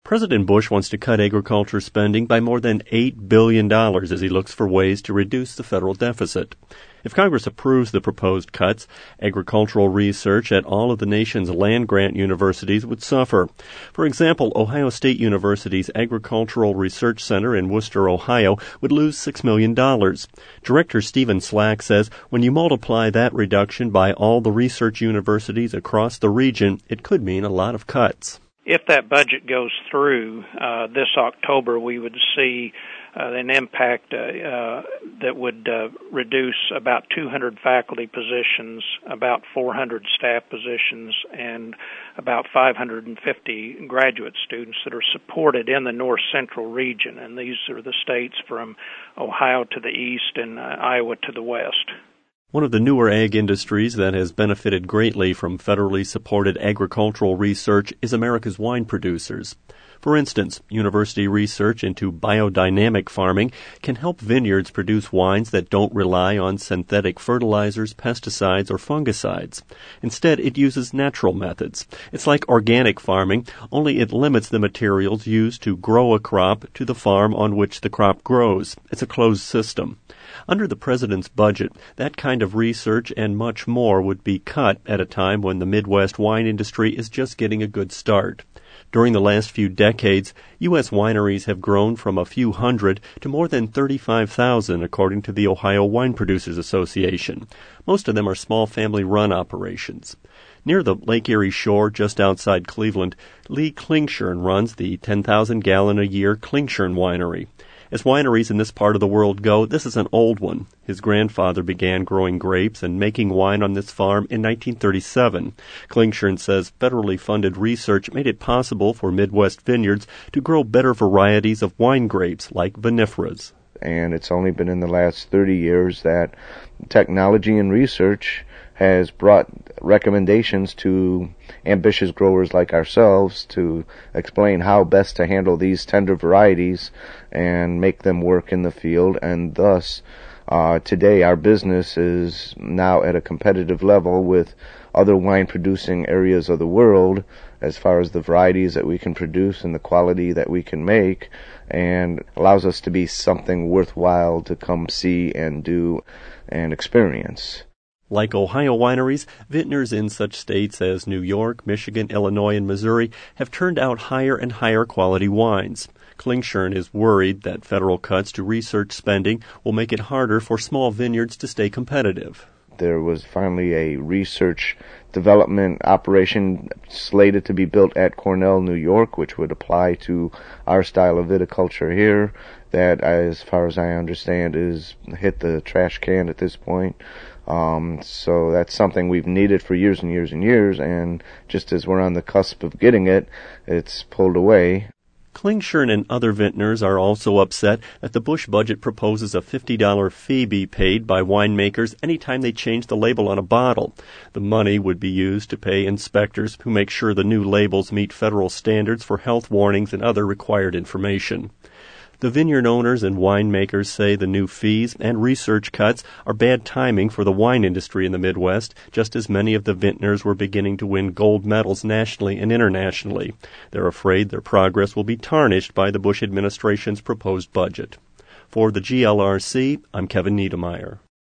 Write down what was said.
President Bush wants to cut agriculture spending by more than $8 billion as he looks for ways to reduce the federal deficit. If Congress approves the proposed cuts, agricultural research at all of the nation's land-grant universities would suffer. For example, Ohio State University's Agricultural Research Center in Wooster, Ohio, would lose $6 million. Director Stephen Slack says when you multiply that reduction by all the research universities across the region, it could mean a lot of cuts. If that budget goes through this October, we would see an impact that would reduce about 200 faculty positions, about 400 staff positions, and about 550 graduate students that are supported in the North Central region. And these are the states from Ohio to the east and Iowa to the west. One of the newer ag industries that has benefited greatly from federally supported agricultural research is America's wine producers. For instance, university research into biodynamic farming can help vineyards produce wines that don't rely on synthetic fertilizers, pesticides, or fungicides. Instead, it uses natural methods. It's like organic farming, only it limits the materials used to grow a crop to the farm on which the crop grows. It's a closed system. Under the president's budget, that kind of research and much more would be cut at a time when the Midwest wine industry is just getting a good start. During the last few decades, U.S. wineries have grown from a few hundred to more than 35,000, according to the Ohio Wine Producers Association. Most of them are small family-run operations. Near the Lake Erie shore, just outside Cleveland, Lee Klingshirn runs the 10,000-gallon-a-year Klingshirn Winery. As wineries in this part of the world go, this is an old one. His grandfather began growing grapes and making wine on this farm in 1937. Klingshirn says federally funded research made it possible for Midwest vineyards to grow better varieties of wine grapes like vinifera's. And it's only been in the last 30 years that technology and research has brought recommendations to ambitious growers like ourselves to explain how best to handle these tender varieties and make them work in the field. And thus, today our business is now at a competitive level with other wine-producing areas of the world as far as the varieties that we can produce and the quality that we can make, and allows us to be something worthwhile to come see and do and experience. Like Ohio wineries, vintners in such states as New York, Michigan, Illinois, and Missouri have turned out higher and higher quality wines. Klingshirn is worried that federal cuts to research spending will make it harder for small vineyards to stay competitive. There was finally a research development operation slated to be built at Cornell, New York, which would apply to our style of viticulture here. That, as far as I understand, is hit the trash can at this point. So that's something we've needed for years and years and years, and just as we're on the cusp of getting it, it's pulled away. Klingshirn and other vintners are also upset that the Bush budget proposes a $50 fee be paid by winemakers anytime they change the label on a bottle. The money would be used to pay inspectors who make sure the new labels meet federal standards for health warnings and other required information. The vineyard owners and winemakers say the new fees and research cuts are bad timing for the wine industry in the Midwest, just as many of the vintners were beginning to win gold medals nationally and internationally. They're afraid their progress will be tarnished by the Bush administration's proposed budget. For the GLRC, I'm Kevin Niedermeyer.